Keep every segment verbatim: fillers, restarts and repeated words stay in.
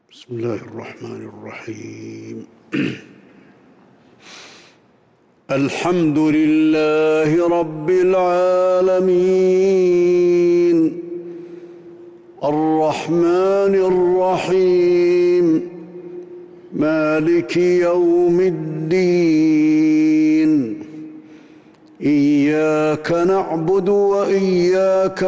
بسم الله الرحمن الرحيم. الحمد لله رب العالمين الرحمن الرحيم مالك يوم الدين إياك نعبد وإياك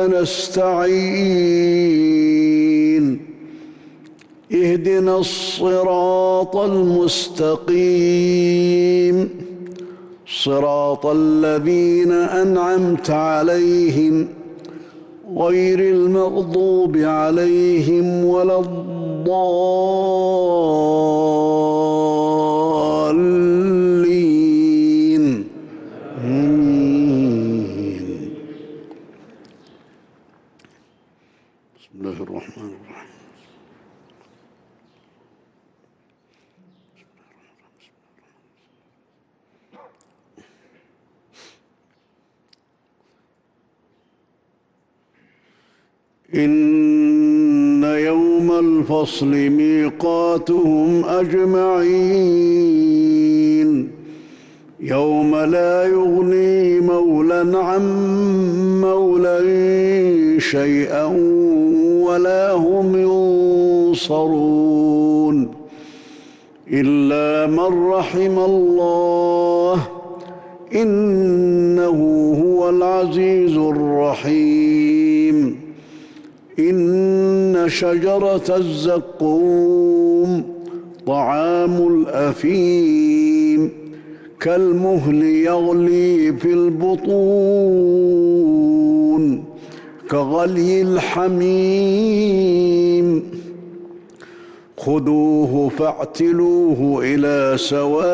نستعين اهدنا الصراط المستقيم صراط الذين أنعمت عليهم غير المغضوب عليهم ولا الضالين آمين. بسم الله الرحمن الرحيم. إن يوم الفصل ميقاتهم أجمعين يوم لا يغني مولى عن مولى شيئا ولا هم ينصرون إلا من رحم الله إنه هو العزيز الرحيم. إن شجرة الزقوم طعام الأثيم كالمهل يغلي في البطون كغلي الحميم خذوه فاعتلوه إلى سواء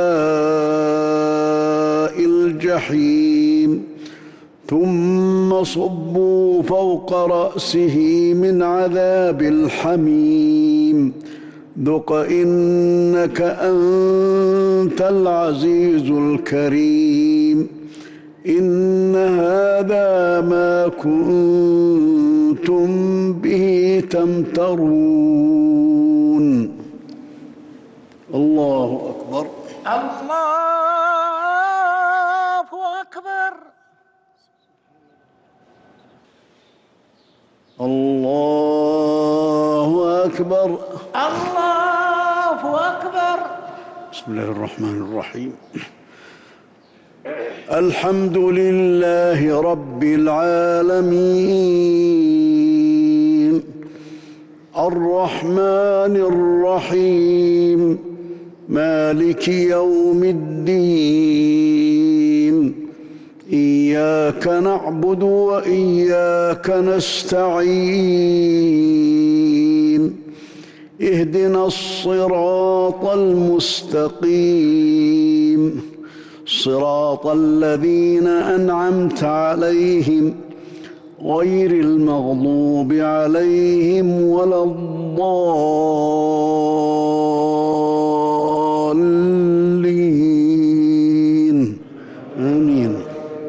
الجحيم ثم صبوا فوق رأسه من عذاب الحميم ذق إنك أنت العزيز الكريم. إن هذا ما كنتم به تمترون. الله أكبر. الله أكبر. الله أكبر. الله أكبر. بسم الله الرحمن الرحيم. الحمد لله رب العالمين الرحمن الرحيم مالك يوم الدين إياك نعبد وإياك نستعين اهدنا الصراط المستقيم صراط الذين أنعمت عليهم غير المغضوب عليهم ولا الضالين آمين.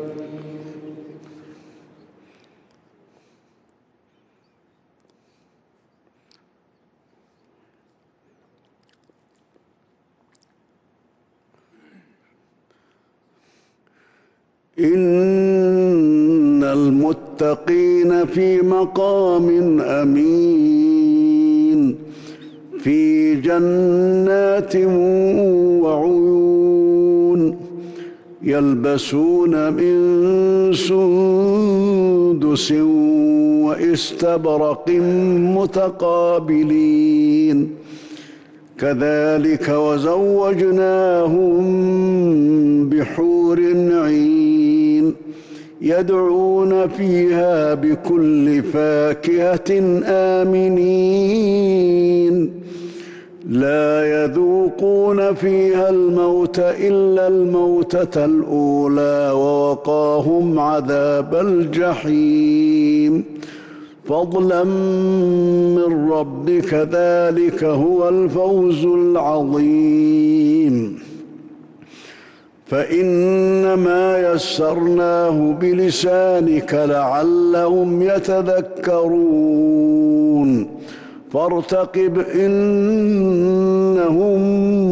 إن المتقين في مقام أمين في جنات وعيون يلبسون من سندس واستبرق متقابلين كذلك وزوجناهم بحور عين يدعون فيها بكل فاكهة آمنين لا يذوقون فيها الموت إلا الموتة الأولى ووقاهم عذاب الجحيم فضلا من ربك ذلك هو الفوز العظيم. فإنما يسرناه بلسانك لعلهم يتذكرون فارتقب إنهم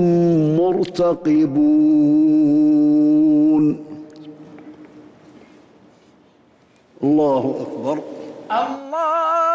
مرتقبون. الله أكبر. الله